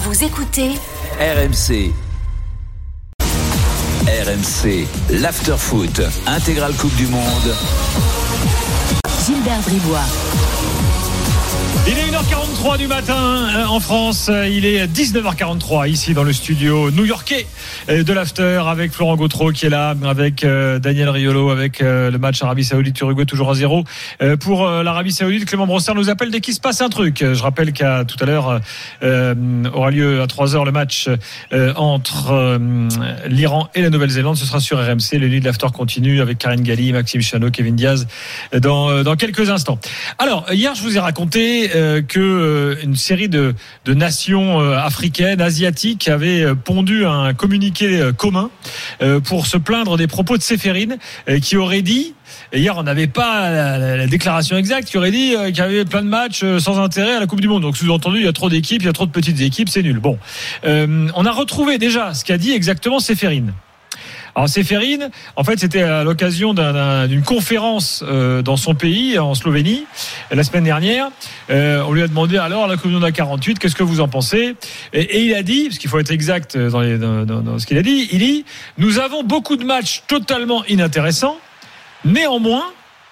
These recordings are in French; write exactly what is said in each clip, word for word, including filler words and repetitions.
Vous écoutez R M C. R M C, l'after-foot, intégrale Coupe du Monde. Gilbert Bribois. Il est une heure quarante-trois du matin en France, il est dix-neuf heures quarante-trois ici dans le studio new-yorkais de l'After avec Florent Gautreau qui est là, avec Daniel Riolo, avec le match Arabie Saoudite-Uruguay toujours à zéro. Pour l'Arabie Saoudite, Clément Brossard nous appelle dès qu'il se passe un truc. Je rappelle qu'à tout à l'heure euh, aura lieu à trois heures le match euh, entre euh, l'Iran et la Nouvelle-Zélande. Ce sera sur R M C. Le lit de l'After continue avec Karine Galli, Maxime Chanot, Kevin Diaz dans, dans quelques instants. Alors, hier je vous ai raconté Euh, que euh, une série de, de nations euh, africaines, asiatiques avaient euh, pondu un communiqué euh, commun euh, pour se plaindre des propos de Séphérine euh, qui aurait dit, et hier on n'avait pas la, la, la déclaration exacte, qui aurait dit euh, qu'il y avait plein de matchs euh, sans intérêt à la Coupe du Monde. Donc sous-entendu, il y a trop d'équipes, il y a trop de petites équipes, c'est nul. Bon, euh, on a retrouvé déjà ce qu'a dit exactement Séphérine. Alors Séphérine, en fait, c'était à l'occasion d'un, d'un, d'une conférence euh, dans son pays, en Slovénie, la semaine dernière. Euh, on lui a demandé alors la Coupe du Monde à quarante-huit, qu'est-ce que vous en pensez ? et, et il a dit, parce qu'il faut être exact dans, les, dans, dans, dans ce qu'il a dit, il dit « Nous avons beaucoup de matchs totalement inintéressants, néanmoins,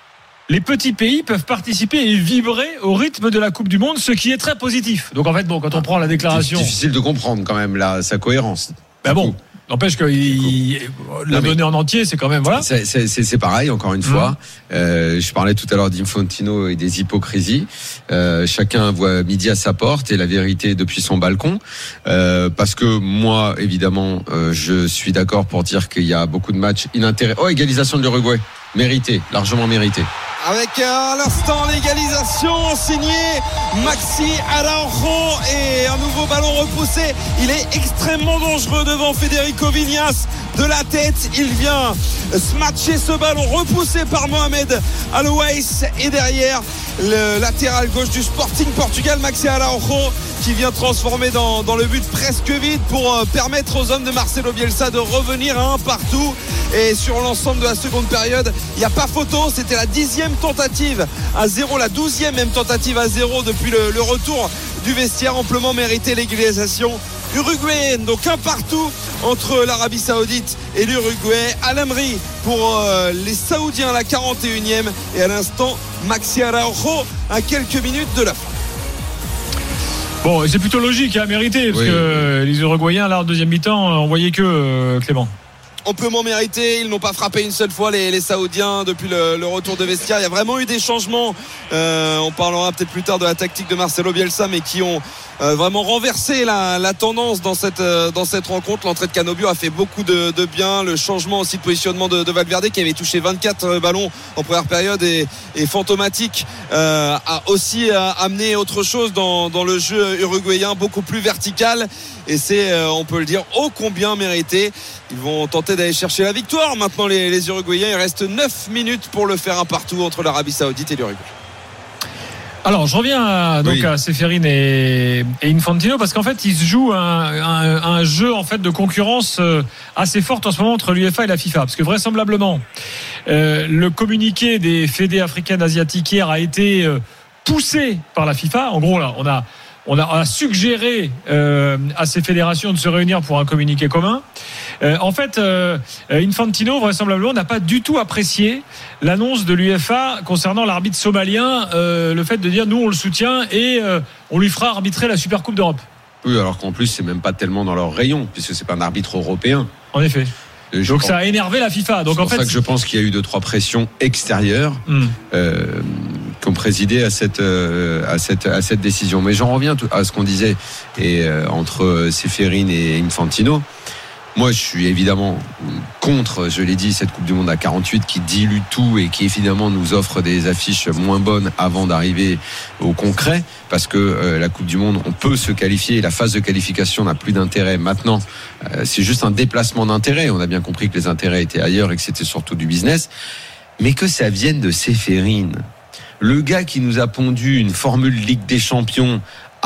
les petits pays peuvent participer et vibrer au rythme de la Coupe du Monde, ce qui est très positif. » Donc en fait, bon, quand on prend la déclaration... C'est difficile de comprendre quand même là, sa cohérence. Ben bon. N'empêche que il, la donnée en entier, c'est quand même voilà. C'est, c'est, c'est, c'est pareil, encore une fois. Mmh. Euh, je parlais tout à l'heure d'Infantino et des hypocrisies. Euh, chacun voit midi à sa porte et la vérité depuis son balcon. Euh, parce que moi, évidemment, euh, je suis d'accord pour dire qu'il y a beaucoup de matchs inintéressants. Oh, égalisation de l'Uruguay, mérité, largement mérité. Avec euh, à l'instant l'égalisation signée Maxi Araujo et un nouveau ballon repoussé. Il est extrêmement dangereux devant Federico Vignas de la tête. Il vient smatcher ce ballon repoussé par Mohamed Alouaïs et derrière le latéral gauche du Sporting Portugal, Maxi Araujo, qui vient transformer dans, dans le but presque vide pour euh, permettre aux hommes de Marcelo Bielsa de revenir à un partout. Et sur l'ensemble de la seconde période, il n'y a pas photo, c'était la dixième tentative à zéro, la douzième même tentative à zéro depuis le, le retour du vestiaire, amplement mérité l'égalisation uruguayenne. Donc un partout entre l'Arabie Saoudite et l'Uruguay. Al-Amri pour euh, les Saoudiens, la quarante et unième, et à l'instant Maxi Araujo à quelques minutes de la fin. Bon, c'est plutôt logique, à hein, mériter, parce oui. que les Uruguayens, là, en deuxième mi-temps, on voyait que euh, Clément. Amplement mérité, ils n'ont pas frappé une seule fois les, les Saoudiens depuis le, le retour de vestiaire. Il y a vraiment eu des changements, euh, on parlera peut-être plus tard de la tactique de Marcelo Bielsa, mais qui ont euh, vraiment renversé la, la tendance dans cette, euh, dans cette rencontre. L'entrée de Canobio a fait beaucoup de, de bien, le changement aussi de positionnement de, de Valverde qui avait touché vingt-quatre ballons en première période et, et fantomatique euh, a aussi euh, amené autre chose dans, dans le jeu uruguayen, beaucoup plus vertical, et c'est, euh, on peut le dire, ô combien mérité. Ils vont tenter d'aller chercher la victoire. Maintenant, les, les Uruguayens, il reste neuf minutes pour le faire un partout entre l'Arabie Saoudite et l'Uruguay. Alors, je reviens à, donc oui. à Séphérine et, et Infantino, parce qu'en fait, ils se jouent un, un, un jeu en fait de concurrence assez forte en ce moment entre l'UEFA et la FIFA, parce que vraisemblablement, euh, le communiqué des fédés africaines asiatiques hier a été euh, poussé par la FIFA. En gros, là, on a On a, on a suggéré euh, à ces fédérations de se réunir pour un communiqué commun. Euh, en fait, euh, Infantino, vraisemblablement, n'a pas du tout apprécié l'annonce de l'UEFA concernant l'arbitre somalien, euh, le fait de dire nous on le soutient et euh, on lui fera arbitrer la Supercoupe d'Europe. Oui, alors qu'en plus c'est même pas tellement dans leur rayon, puisque c'est pas un arbitre européen. En effet. Je Donc pense, ça a énervé la FIFA. Donc c'est en pour fait, ça que je pense qu'il y a eu deux trois pressions extérieures mm. euh, qui ont présidé à cette euh, à cette à cette décision. Mais j'en reviens à ce qu'on disait et euh, entre Séphérine et Infantino. Moi, je suis évidemment contre, je l'ai dit, cette Coupe du Monde à quarante-huit qui dilue tout et qui évidemment nous offre des affiches moins bonnes avant d'arriver au concret, parce que euh, la Coupe du Monde, on peut se qualifier, la phase de qualification n'a plus d'intérêt maintenant. Euh, c'est juste un déplacement d'intérêt. On a bien compris que les intérêts étaient ailleurs et que c'était surtout du business, mais que ça vienne de Séphérine, le gars qui nous a pondu une formule Ligue des Champions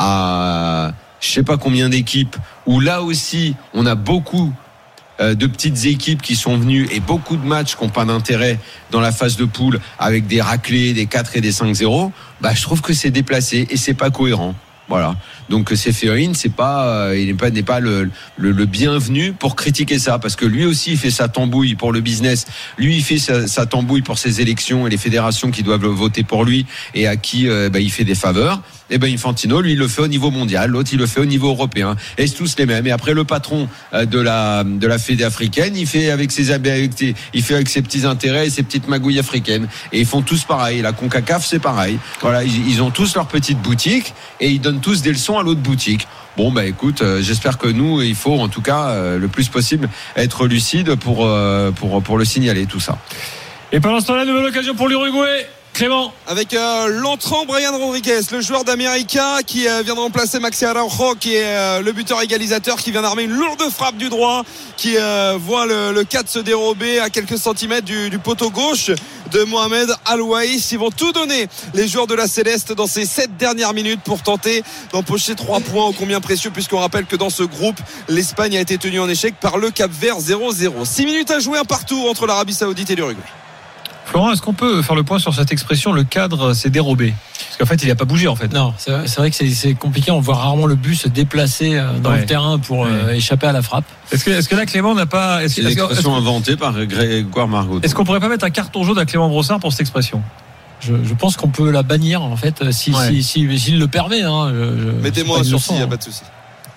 à je sais pas combien d'équipes, où là aussi on a beaucoup de petites équipes qui sont venues et beaucoup de matchs qui n'ont pas d'intérêt dans la phase de poule avec des raclés, des quatre et des cinq zéro, bah, je trouve que c'est déplacé et c'est pas cohérent. Voilà. Donc Ceferin, c'est pas, il n'est pas, n'est pas le, le, le bienvenu pour critiquer ça, parce que lui aussi il fait sa tambouille pour le business. Lui, il fait sa, sa tambouille pour ses élections et les fédérations qui doivent voter pour lui et à qui euh, bah, il fait des faveurs. Et ben Infantino, lui, il le fait au niveau mondial, l'autre il le fait au niveau européen. Et c'est tous les mêmes. Et après le patron de la de la Fédé africaine, il fait avec ses avec ses, il fait avec ses petits intérêts et ses petites magouilles africaines. Et ils font tous pareil. La CONCACAF, c'est pareil. Voilà, ils, ils ont tous leur petite boutique et ils donnent tous des leçons à l'autre boutique. Bon bah écoute, euh, j'espère que nous, il faut en tout cas euh, le plus possible être lucide pour euh, pour pour le signaler tout ça. Et pendant ce temps-là, nouvelle occasion pour l'Uruguay. Clément. Avec euh, l'entrant Brian Rodriguez, le joueur d'América qui euh, vient de remplacer Maxi Araujo, qui est euh, le buteur égalisateur, qui vient d'armer une lourde frappe du droit, qui euh, voit le, le quatre se dérober à quelques centimètres du, du poteau gauche de Mohamed Al-Ouaïs. Ils vont tout donner, les joueurs de la Céleste, dans ces sept dernières minutes pour tenter d'empocher trois points ô combien précieux, puisqu'on rappelle que dans ce groupe, l'Espagne a été tenue en échec par le Cap-Vert zéro zéro. six minutes à jouer, un partout entre l'Arabie Saoudite et l'Uruguay. Florent, est-ce qu'on peut faire le point sur cette expression, le cadre s'est dérobé? Parce qu'en fait, il n'a pas bougé en fait. Non, c'est vrai, c'est vrai que c'est, c'est compliqué. On voit rarement le but se déplacer dans ouais. le terrain pour ouais. euh, échapper à la frappe. Est-ce que, est-ce que là, Clément n'a pas... Est-ce, c'est une expression inventée par Grégoire Margot. Est-ce qu'on pourrait pas mettre un carton jaune à Clément Brossard pour cette expression? Je, je pense qu'on peut la bannir en fait, si, ouais. si, si, s'il le permet. Hein, je, je, Mettez-moi un sursis, il n'y a pas de souci.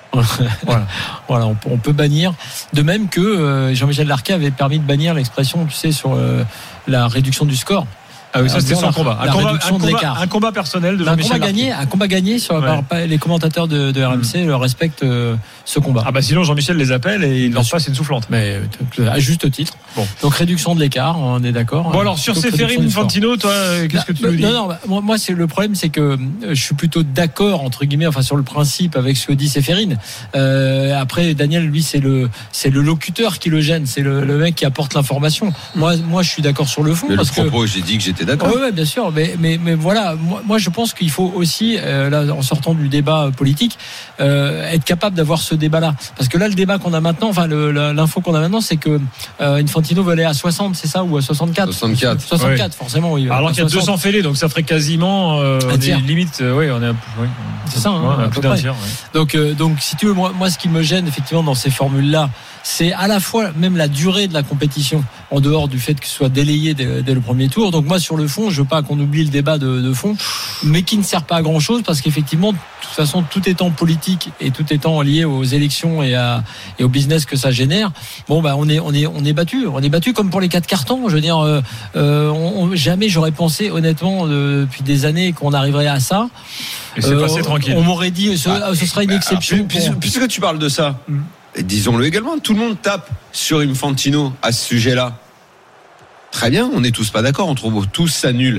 voilà, voilà on, peut, on peut bannir. De même que euh, Jean-Michel Larquet avait permis de bannir l'expression, tu sais, sur euh, la réduction du score. Ah oui, ça c'était son combat. Un combat, un, combat, un combat personnel de Jean-Michel Larquet. Gagné, un combat gagné sur ouais. par, les commentateurs de, de R M C mmh. le respectent euh, ce combat. Ah bah sinon Jean-Michel les appelle et il leur passe une soufflante. Mais à juste titre. Bon. Donc réduction de l'écart, on est d'accord. Bon alors sur Ceferin, Infantino, toi, qu'est-ce que tu bah, nous dis? Non non, bah, moi, moi c'est le problème, c'est que je suis plutôt d'accord entre guillemets, enfin sur le principe avec ce que dit Ceferin. Euh, après Daniel, lui, c'est le c'est le locuteur qui le gêne, c'est le, le mec qui apporte l'information. Moi moi je suis d'accord sur le fond. Mais parce le propos, que... j'ai dit que j'étais d'accord. Oui, ouais, bien sûr. Mais, mais, mais voilà, moi, moi je pense qu'il faut aussi, euh, là, en sortant du débat politique, euh, être capable d'avoir ce débat-là. Parce que là, le débat qu'on a maintenant, enfin le, l'info qu'on a maintenant, c'est que euh, Infantino veut aller à soixante, c'est ça, ou à soixante-quatre soixante-quatre soixante-quatre, oui. Forcément, oui. Alors qu'il y a deux cents fêlés, donc ça ferait quasiment euh, on est limite, euh, oui, on est un peu, oui. C'est ça, hein, ouais, un peu d'un tiers. Ouais. Donc, euh, donc, si tu veux, moi, moi, ce qui me gêne effectivement dans ces formules-là, c'est à la fois même la durée de la compétition, en dehors du fait que ce soit délayé dès, dès le premier tour. Donc moi, sur le fond, je veux pas qu'on oublie le débat de, de fond, mais qui ne sert pas à grand-chose, parce qu'effectivement, de toute façon, tout étant politique et tout étant lié aux élections et, à, et au business que ça génère, bon bah on est on est on est battu, on est battu comme pour les quatre cartons. Je veux dire, euh, euh, on, on, jamais j'aurais pensé honnêtement euh, depuis des années qu'on arriverait à ça. Et c'est euh, passé tranquille. On m'aurait dit ce, ah, ce sera une exception. Alors, puisque, puisque tu parles de ça. Mm. Disons-le également, tout le monde tape sur Infantino à ce sujet-là. Très bien, on n'est tous pas d'accord, on trouve tous ça nul.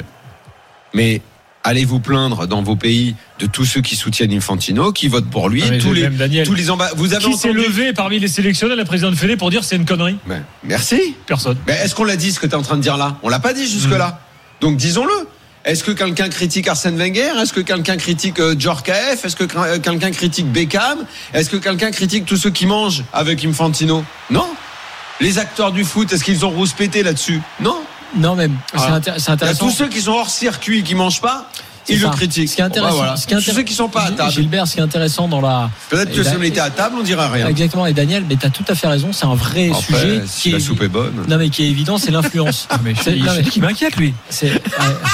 Mais allez vous plaindre dans vos pays de tous ceux qui soutiennent Infantino, qui votent pour lui, ah, tous les, Daniel, tous les amba... Vous avez qui entendu... s'est levé parmi les sélectionnés, la présidente Fédé, pour dire c'est une connerie? Ben, merci. Personne. Ben, est-ce qu'on l'a dit ce que tu es en train de dire là? On l'a pas dit jusque-là. Mmh. Donc disons-le. Est-ce que quelqu'un critique Arsène Wenger? Est-ce que quelqu'un critique euh, Djorkaeff? Est-ce que euh, quelqu'un critique Beckham? Est-ce que quelqu'un critique tous ceux qui mangent avec Infantino? Non. Les acteurs du foot, est-ce qu'ils ont rouspété là-dessus? Non. Non, même. C'est, ah. intér- c'est intéressant. Il y a tous ceux qui sont hors circuit, qui mangent pas, c'est ils ça. le critiquent. Ce qui est intéressant, bah, voilà. ce qui est intér- tous ceux qui sont pas à table. Gilbert, ce qui est intéressant dans la. Peut-être que si on était à table, on dirait rien. Exactement. Et Daniel, mais t'as tout à fait raison. C'est un vrai Après, sujet. Si qui la est... soupe est bonne. Non, mais qui est évident, c'est l'influence. mais je, c'est, non, mais... qui m'inquiète lui. C'est. Ouais.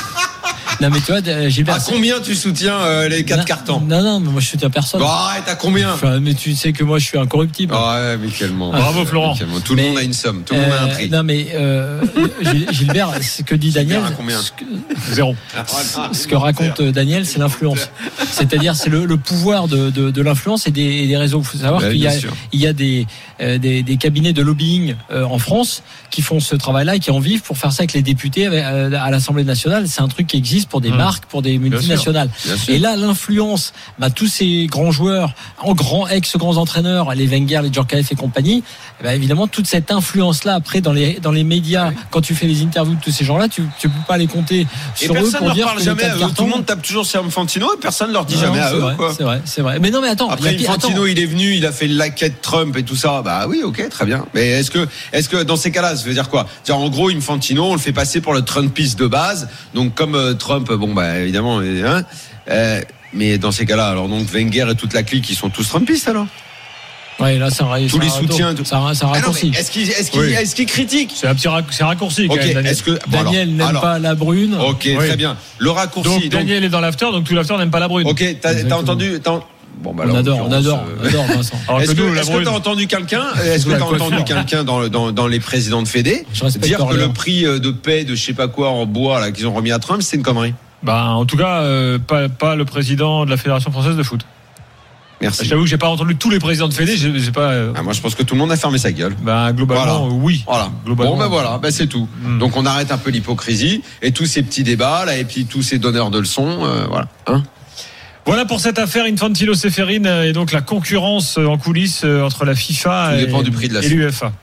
Non mais tu vois, Gilbert. À combien tu soutiens euh, les quatre non, cartons? Non non, mais moi je soutiens personne. Bon, arrête, à combien? Enfin, mais tu sais que moi je suis incorruptible. Ouais, Michaellement. Bravo Florent. Tout le mais, monde a une somme, tout le euh, monde a un prix. Non mais euh, Gilbert, ce que dit Daniel, combien ce que, zéro. Ce que raconte Daniel, c'est l'influence. C'est-à-dire c'est le, le pouvoir de, de, de l'influence et des, et des réseaux. Il faut savoir ben, qu'il y a, il y a des, euh, des, des cabinets de lobbying euh, en France qui font ce travail-là et qui en vivent pour faire ça avec les députés avec, euh, à l'Assemblée nationale. C'est un truc qui existe pour des mmh. marques, pour des multinationales. Bien sûr, bien sûr. Et là, l'influence, bah, tous ces grands joueurs, en grands ex-grands entraîneurs, les Wenger, les Djorkaeff et compagnie, bah, évidemment, toute cette influence-là, après, dans les, dans les médias, oui. Quand tu fais les interviews de tous ces gens-là, tu, tu peux pas les compter et sur eux pour dire parle que jamais à eux. Cartons... Tout le monde tape toujours sur Infantino et personne ne leur dit non, jamais à eux. Vrai, quoi. C'est vrai, c'est vrai. Mais non, mais attends. Après, y a... Infantino, attends. il est venu, il a fait le laquette Trump et tout ça. Bah oui, ok, très bien. Mais est-ce que, est-ce que dans ces cas-là, ça veut dire quoi? C'est-à-dire, en gros, Infantino, on le fait passer pour le Trumpiste de base. Donc, comme euh, Trump, bon, bah évidemment, hein, Euh, mais dans ces cas-là, alors donc Wenger et toute la clique, ils sont tous trumpistes alors. Ouais, là, c'est un, tous les soutiens, tout... ça, ça raccourci. Ah non, est-ce qu'il, est-ce qu'il, oui. est-ce qu'il critique? C'est un petit rac... c'est raccourci. Ok. Même, est-ce que bon, Daniel alors, n'aime alors, pas la brune? Ok, oui. Très bien. Le raccourci. Donc, donc Daniel est dans l'after, donc tout l'after n'aime pas la brune. Ok. T'as, t'as entendu t'as... Bon, bah, on, adore, on adore, on adore, Vincent. Est-ce que, est-ce que t'as entendu quelqu'un, est-ce que t'as entendu quelqu'un dans, dans, dans les présidents de Fédé dire que le prix de paie de je sais pas quoi en bois là qu'ils ont remis à Trump, c'est une connerie? Bah, en tout cas, euh, pas, pas le président de la Fédération française de foot. Merci. J'avoue que j'ai pas entendu tous les présidents de Fédé. J'ai, j'ai pas. Euh... Ah, moi, je pense que tout le monde a fermé sa gueule. Bah, globalement, voilà. oui. Voilà. Globalement, bon, ben bah, voilà, bah, c'est tout. Mm. Donc, on arrête un peu l'hypocrisie et tous ces petits débats là, et puis tous ces donneurs de leçons, euh, voilà. Hein. Voilà pour cette affaire Infantilo-Ceferin et donc la concurrence en coulisses entre la FIFA et, du prix de la et l'UEFA.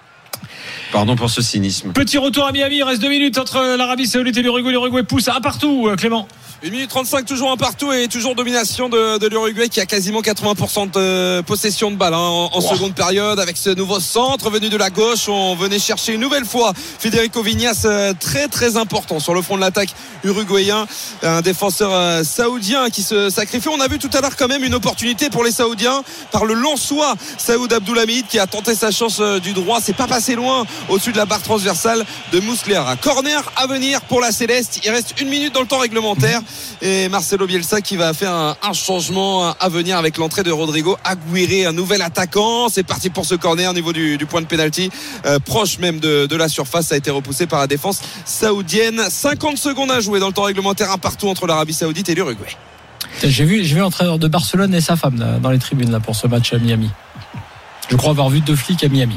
Pardon pour ce cynisme. Petit retour à Miami, il reste deux minutes entre l'Arabie Saoudite et l'Uruguay. L'Uruguay pousse un partout, Clément. une minute trente-cinq, toujours un partout et toujours domination de, de l'Uruguay qui a quasiment quatre-vingts pour cent de possession de balle hein, en, en wow. seconde période avec ce nouveau centre venu de la gauche. On venait chercher une nouvelle fois Federico Viñas, euh, très très important sur le front de l'attaque uruguayen, un défenseur euh, saoudien qui se sacrifie. On a vu tout à l'heure quand même une opportunité pour les Saoudiens par le Lensois Saoud Abdoulhamid qui a tenté sa chance euh, du droit. C'est pas passé loin au-dessus de la barre transversale de Muslera. Corner à venir pour la Céleste. Il reste une minute dans le temps réglementaire. Et Marcelo Bielsa qui va faire un, un changement à venir avec l'entrée de Rodrigo Aguirre, un nouvel attaquant. C'est parti pour ce corner au niveau du, du point de pénalty, euh, proche même de, de la surface. Ça a été repoussé par la défense saoudienne. cinquante secondes à jouer dans le temps réglementaire, un partout entre l'Arabie Saoudite et l'Uruguay. J'ai vu, j'ai vu l'entraîneur de Barcelone et sa femme là, dans les tribunes là, pour ce match à Miami. Je crois avoir vu deux flics à Miami.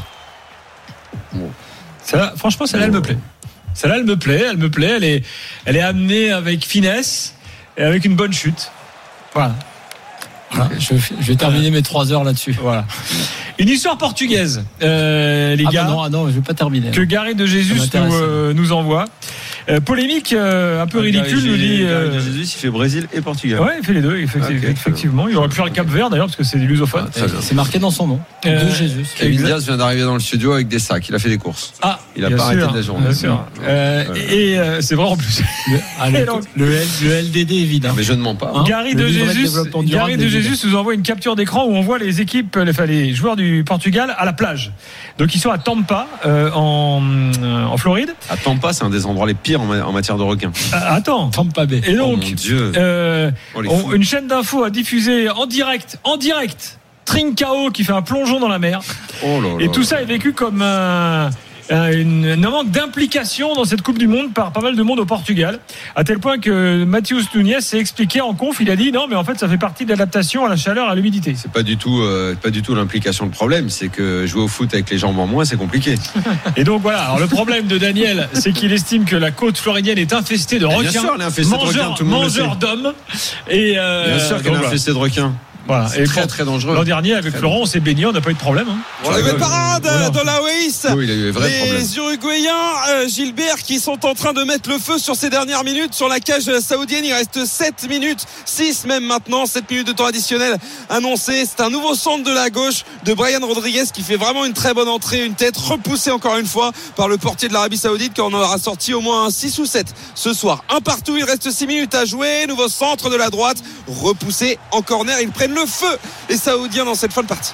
Bon. Celle-là, franchement, celle-là, elle me plaît. Celle-là, elle me plaît, elle me plaît. Elle est, elle est amenée avec finesse et avec une bonne chute. Voilà. Voilà. Je, je vais terminer mes trois heures là-dessus. Voilà. Une histoire portugaise, euh, les ah gars. Bah non, ah non, je vais pas terminer. Que Gary de Jesus nous, euh, nous envoie. Euh, polémique euh, un peu ah, ridicule, nous dit. Euh... Gary de Jesus, il fait Brésil et Portugal. Ouais, il fait les deux, effectivement. Okay, effectivement. Il aurait pu faire le Cap Vert d'ailleurs, parce que c'est des lusophones. Ah, c'est marqué dans son nom. Euh, de Jesus. Kevin Diaz vient d'arriver dans le studio avec des sacs. Il a fait des courses. Ah, il a pas sûr, arrêté de la journée. Bien sûr. Euh, euh, et euh, c'est vrai en plus. Le, ah, le, donc, le, L, le L D D évidemment. Mais je ne mens pas. Hein. Gary de Jesus, Gary de Jesus nous envoie une capture d'écran où on voit les équipes, les, les joueurs du Portugal à la plage. Donc ils sont à Tampa, euh, en, euh, en Floride. À Tampa, c'est un des endroits les pires en, ma- en matière de requins. Ah, attends, Tampa Bay. Et donc, oh mon Dieu. Euh, oh, on, une chaîne d'infos a diffusé en direct, en direct, Trincao qui fait un plongeon dans la mer. Oh là là. Et tout ça est vécu comme un. Une, un manque d'implication dans cette Coupe du Monde par pas mal de monde au Portugal, à tel point que Matheus Nunes s'est expliqué en conf. Il a dit non, mais en fait, ça fait partie de l'adaptation à la chaleur, à l'humidité. C'est pas du tout, euh, pas du tout l'implication. Le problème, c'est que jouer au foot avec les jambes en moins, c'est compliqué. Et donc voilà. Alors le problème de Daniel, c'est qu'il estime que la côte floridienne est infestée de requins, bien sûr, elle est infestée mangeurs, de requins, tout le monde mangeurs d'hommes. Et euh, bien sûr qu'elle est infestée de requins. Voilà. C'est et très très dangereux. L'an dernier avec très Florent on s'est baigné, on n'a pas eu de problème hein. On avait parade voilà. dans la Oasis. Oui, il a eu vrai les problème. Uruguayens euh, Gilbert qui sont en train de mettre le feu sur ces dernières minutes sur la cage saoudienne. Il reste sept minutes, six même maintenant, sept minutes de temps additionnel annoncé. C'est un nouveau centre de la gauche de Brian Rodriguez qui fait vraiment une très bonne entrée, une tête repoussée encore une fois par le portier de l'Arabie Saoudite qui en aura sorti au moins six ou sept ce soir. Un partout, il reste six minutes à jouer. Nouveau centre de la droite, repoussé en corner, ils prennent le feu. Les Saoudiens dans cette fin de partie.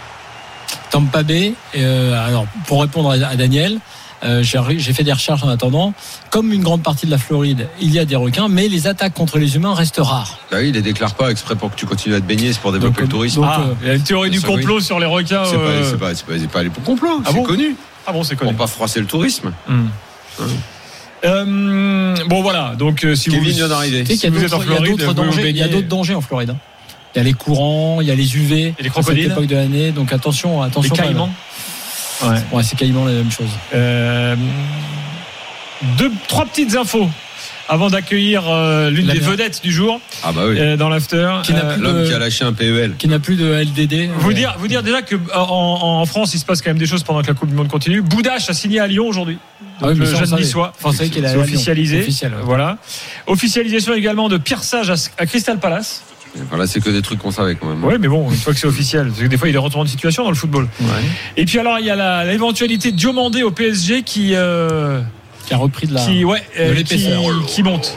Tampa Bay, euh, alors pour répondre à Daniel, euh, j'ai, j'ai fait des recherches en attendant. Comme une grande partie de la Floride, il y a des requins, mais les attaques contre les humains restent rares. Bah oui, ils les déclarent pas exprès pour que tu continues à te baigner, c'est pour développer donc, le tourisme. Donc, ah, il y a une théorie du complot oui. sur les requins. C'est, euh... pas, c'est, pas, c'est, pas, c'est pas aller pour complot, ah c'est bon connu. Ah bon, c'est connu. Pour pas froisser le tourisme. Hum. Hum. Euh, bon voilà, donc euh, si Kevin vous, vient d'arriver. Si vous êtes en Floride, il y a d'autres dangers, il y a d'autres dangers en Floride. Il y a les courants, il y a les U V. Et les crocodiles. À cette époque de l'année, donc attention, attention. Les caïmans. Ouais, ouais, c'est caïmans la même chose. Euh, deux, trois petites infos avant d'accueillir euh, l'une la des bien. vedettes du jour. Ah bah oui. euh, dans l'after. Qui n'a plus L'homme de, qui a lâché un P E L. Qui n'a plus de L D D. Vous ouais. dire, vous dire déjà que en, en France, il se passe quand même des choses pendant que la Coupe du Monde continue. Boudache a signé à Lyon aujourd'hui. Donc, ah oui, le jeune niçois. Enfin, c'est, c'est officialisé. Officiel, ouais. Voilà. Officialisation également de Pierre Sage à, à Crystal Palace. Voilà, c'est que des trucs qu'on savait quand même. Oui, mais bon, une fois que c'est officiel, parce que des fois il y a des retournements de situation dans le football. Ouais. Et puis alors il y a la, l'éventualité de Diomandé au P S G qui euh, qui a repris de la qui ouais de qui, qui monte.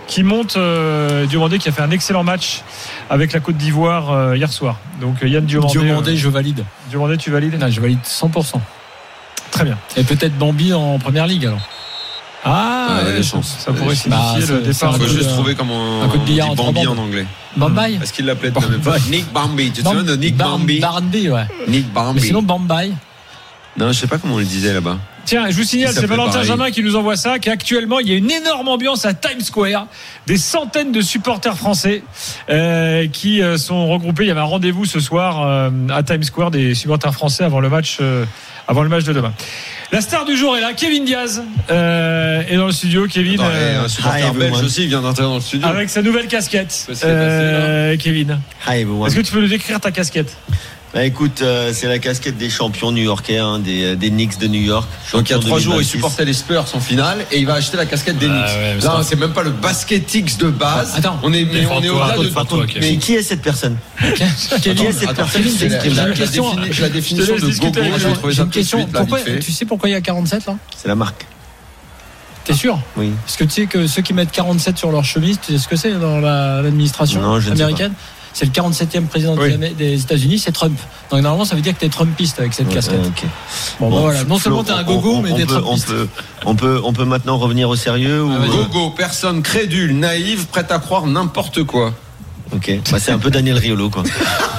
qui monte. Euh, Diomandé qui a fait un excellent match avec la Côte d'Ivoire euh, hier soir. Donc Yann Diomandé. Diomandé, euh, je valide. Diomandé, tu valides ? Non, je valide cent pour cent. Très bien. Et peut-être Bambi en première ligue alors. Ah, ouais, ouais, des ça, chances. ça pourrait signifier bah, le départ. Il faut de, juste trouver comment un coup de billard on dit en Bambi trois en bandes. anglais. Bambaï. Parce qu'il l'appelait de la même façon. Nick Bambi. Tu te souviens de Nick Bambi? Barnby, ouais. Nick Mais Bambi. sinon Bambaï. Non, je sais pas comment on le disait là-bas. Tiens, je vous signale, Ça c'est fait Valentin pareil. Jamin qui nous envoie ça, qu'actuellement, il y a une énorme ambiance à Times Square. Des centaines de supporters français euh, qui euh, sont regroupés. Il y avait un rendez-vous ce soir euh, à Times Square des supporters français avant le match, euh, avant le match de demain. La star du jour est là, Kevin Diaz euh, est dans le studio. Kevin, Attends, euh, et un supporter hi, belge everyone. aussi, il vient d'entrer dans le studio. avec sa nouvelle casquette. Qu'est-ce qui s'est passé, Kevin, Hi everyone. est-ce que tu peux nous décrire ta casquette? Bah écoute, euh, c'est la casquette des champions new-yorkais, hein, des, des Knicks de New York. Donc il y a champions trois jours, il deux mille vingt-six. supportait les Spurs en finale et il va acheter la casquette des Ah Knicks. ouais, mais Là, c'est c'est même pas le basket X de base. Attends. on est, mais on est au-delà de Défends-toi, tout. Kevin. Mais qui est cette personne Kevin, Qui est cette Attends, personne qui c'est la, s'exprime la- J'ai la une question. défini- la définition laisse de discuter gogo, avec j'ai lui. trouvé J'ai ça une tout de question. suite, là, Pourquoi, vite fait. tu sais pourquoi il y a quarante-sept là? C'est la marque. T'es sûr? Oui. Parce que tu sais que ceux qui mettent quarante-sept sur leur chemise, tu sais ce que c'est dans la- l'administration Non, je ne sais américaine? C'est le quarante-septième président Oui. des- des États-Unis, c'est Trump. Donc normalement, ça veut dire que t'es Trumpiste avec cette Ouais, casquette. ok. Bon, bah, voilà. Non Flo, seulement t'es un on- gogo, on- mais on t'es peut, on Trumpiste. peut, on peut, on peut maintenant revenir au sérieux ou Ah, vas-y. euh, Gogo, personne crédule, naïve, prête à croire n'importe quoi. Ok. Bah, c'est un peu Daniel Riolo quoi.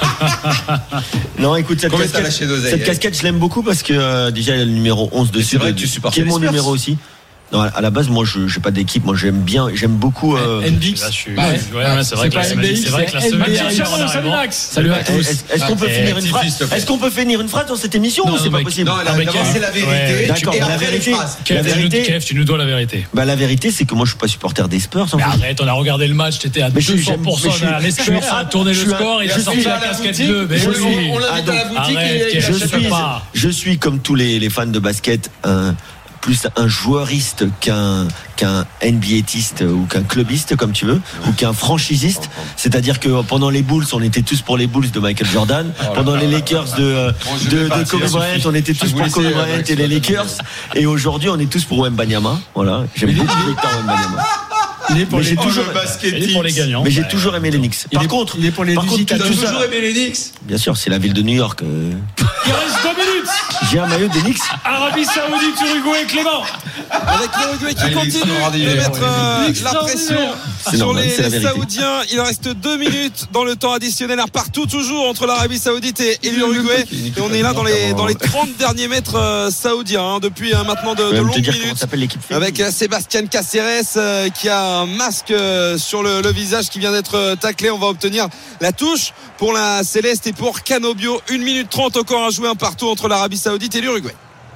Non, écoute, cette Combien t'as casquette, lâché d'oseille, cette eh casquette, je l'aime beaucoup parce que euh, déjà il y a le numéro onze dessus. c'est vrai de- que tu supportes qui est les mon Spurs. numéro aussi. Non, à la base, moi, je j'ai pas d'équipe. Moi, j'aime bien, j'aime beaucoup. Euh, N B X. Là, je suis- Bah, ouais, ouais, c'est vrai que la pas semaine- N B X, c'est vrai que la c'est semaine N B A. dernière, en Salut, arrivant- Max. Salut à tous. Est-ce est-ce qu'on peut Ah, finir une eh, phrase s'il te plaît. Est-ce qu'on peut finir une phrase dans cette émission Non, ou c'est pas mais- possible Non, Non, mais d'abord Kev- c'est la ouais, vérité. d'accord, et la après les vérité. phrases. Kev, La tu nous- vérité- Kev, tu nous dois la vérité. Bah la vérité, c'est que moi, je suis pas supporter des Spurs. En Mais fait. arrête, on a regardé le match, t'étais à Mais je suis- deux cents pour cent mais je suis- derrière les je suis- Spurs, ça a tourné je le suis un- score, il je a sorti suis la à la casquette boutique, bleue. Mais je oui. suis- on l'invite Ah, à la donc, boutique arrête, et il Kev, je je achète suis, sais pas. je suis comme tous les, les fans de basket, un, plus un joueuriste qu'un qu'un N B A-tiste ou qu'un clubiste, comme tu veux, ou qu'un franchisiste. C'est-à-dire que pendant les Bulls, on était tous pour les Bulls de Michael Jordan. Pendant les Lakers de, euh, Bon, je de, vais de partir, Kobe ça Bryant, suffit. on était Je tous vais vous pour laisser, Kobe euh, Bryant Max, et les euh, Lakers. Et aujourd'hui, on est tous pour Wembanyama. Voilà. J'aime beaucoup Victor Wembanyama. Il est pour Mais les j'ai toujours, Il est pour les gagnants. mais j'ai Ouais. toujours aimé les Knicks. Il Par est- contre, il est pour les par contre, Lusicanos. tout T'as ça- toujours aimé les Knicks? bien sûr, c'est la ville de New York. euh. Il reste deux minutes. J'ai un maillot des Knicks. Arabie Saoudite, Uruguay, Clément. Avec l'Uruguay qui Ah, il est continue extraordinaire. de mettre euh, Extraordinaire. la pression C'est sur normal, les, c'est la les vérité. Saoudiens. Il reste deux minutes dans le temps additionnel, un partout toujours entre l'Arabie Saoudite et, et l'Uruguay. Et on est là dans les, dans les trente derniers mètres euh, saoudiens hein, depuis euh, maintenant de, Je de vais même te longues dire comment minutes. s'appelle l'équipe féminine. Avec euh, Sébastien Caceres euh, qui a un masque euh, sur le, le visage qui vient d'être euh, taclé. On va obtenir la touche pour la Céleste et pour Canobio. une minute trente encore à jouer un partout entre l'Arabie Saoudite et l'Uruguay.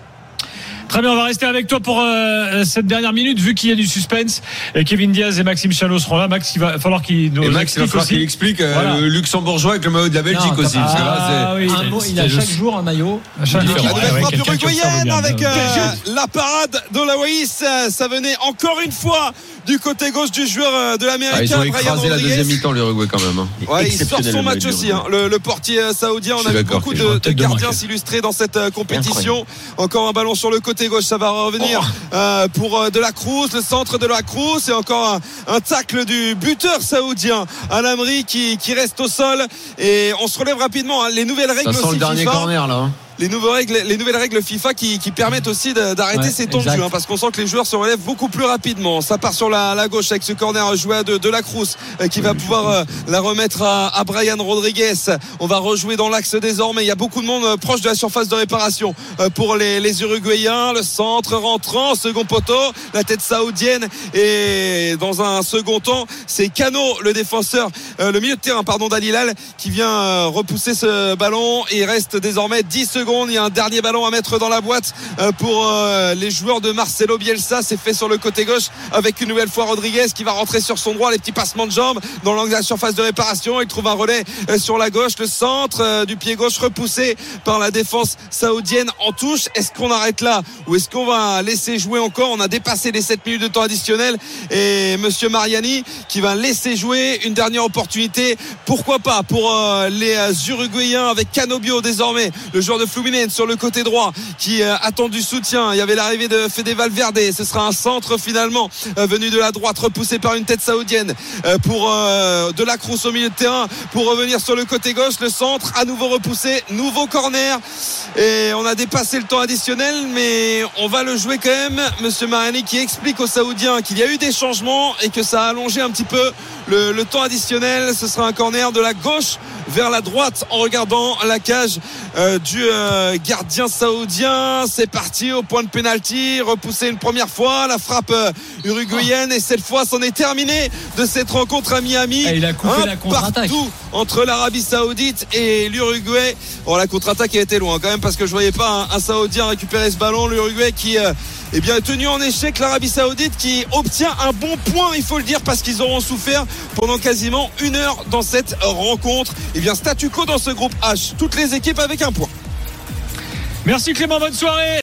Très bien, on va rester avec toi pour euh, cette dernière minute, vu qu'il y a du suspense. Et Kevin Diaz et Maxime Chalot seront là. Max, il va falloir qu'il nous Et Max, il va explique falloir qu'il aussi. explique euh, Voilà. le luxembourgeois avec le maillot de la Belgique Non, aussi. t'as- Parce que là, Ah c'est- oui, Un mot, il a c'est chaque juste- jour un maillot. chaque Une jour. équipe. La Ouais, nouvelle ouais, frappe quelqu'un qui observe uruguayenne bien. avec Quel euh, jeu. la parade d'Olawaïs. Ça venait encore une fois du côté gauche du joueur euh, de Ah, ils l'Américain ont Brian écrasé la Rodriguez. deuxième mi-temps, l'Uruguay, quand même. hein. Ouais, il sort Exceptionnel, son le match maillot aussi, du hein. le, le portier euh, saoudien. Je On a suis vu d'accord, beaucoup Kevin. de, de Tête de gardiens Michael. s'illustrer dans cette euh, compétition. Encore un ballon sur le côté gauche, ça va revenir euh, pour euh, de la Cruz, le centre de la Cruz, et encore un, un tacle du buteur saoudien Al-Amri qui, qui reste au sol. Et on se relève rapidement. hein. Les nouvelles Ça règles sent aussi le dernier FIFA. corner, là. hein. Les nouvelles règles, les nouvelles règles FIFA qui, qui permettent aussi de- d'arrêter Ouais, ces temps de exact. jeu, hein, parce qu'on sent que les joueurs se relèvent beaucoup plus rapidement. Ça part sur la, la gauche avec ce corner joué à de, de la Cruz euh, qui va pouvoir euh, la remettre à, à Brian Rodriguez. On va rejouer dans l'axe désormais. Il y a beaucoup de monde euh, proche de la surface de réparation euh, pour les, les Uruguayens. Le centre rentrant, second poteau, la tête saoudienne, et dans un second temps, c'est Cano, le défenseur, euh, le milieu de terrain, pardon, d'Al Hilal, qui vient euh, repousser ce ballon. Et il reste désormais dix secondes. Il y a un dernier ballon à mettre dans la boîte euh, pour euh, les joueurs de Marcelo Bielsa. C'est fait sur le côté gauche avec une nouvelle fois Rodriguez qui va rentrer sur son droit. Les petits passements de jambes dans l'angle de la surface de réparation. Il trouve un relais euh, sur la gauche. Le centre euh, du pied gauche repoussé par la défense saoudienne en touche. Est-ce qu'on arrête là ou est-ce qu'on va laisser jouer encore? On a dépassé les sept minutes de temps additionnel et Monsieur Mariani qui va laisser jouer une dernière opportunité. Pourquoi pas pour euh, les euh, Uruguayens avec Canobio désormais, le joueur de Fluminense sur le côté droit qui euh, attend du soutien. Il y avait l'arrivée de Fede Valverde. Ce sera un centre finalement euh, venu de la droite, repoussé par une tête saoudienne euh, pour euh, De La Cruz au milieu de terrain pour revenir sur le côté gauche. Le centre à nouveau repoussé, nouveau corner et on a dépassé le temps additionnel, mais on va le jouer quand même. Monsieur Mariani qui explique aux Saoudiens qu'il y a eu des changements et que ça a allongé un petit peu le, le temps additionnel. Ce sera un corner de la gauche vers la droite en regardant la cage euh, du euh, gardien saoudien. C'est parti au point de pénalty, repoussé une première fois, la frappe euh, uruguayenne et cette fois c'en est terminé de cette rencontre à Miami. Et il a coupé un la contre-attaque partout entre l'Arabie Saoudite et l'Uruguay. Bon, la contre-attaque a été loin quand même parce que je voyais pas un, un Saoudien récupérer ce ballon. L'Uruguay qui euh, eh bien, est tenu en échec. L'Arabie Saoudite qui obtient un bon point, il faut le dire, parce qu'ils auront souffert pendant quasiment une heure dans cette rencontre. Eh bien, statu quo dans ce groupe H. Toutes les équipes avec un point. Merci Clément, bonne soirée.